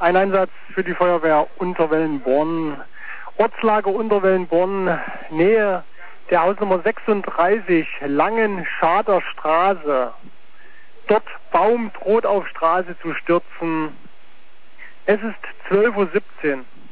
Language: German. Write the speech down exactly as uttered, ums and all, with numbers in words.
Ein Einsatz für die Feuerwehr Unterwellenborn. Ortslage Unterwellenborn, Nähe der Hausnummer sechsunddreißig, Langenschader Straße. Dort Baum droht auf Straße zu stürzen. Es ist zwölf Uhr siebzehn.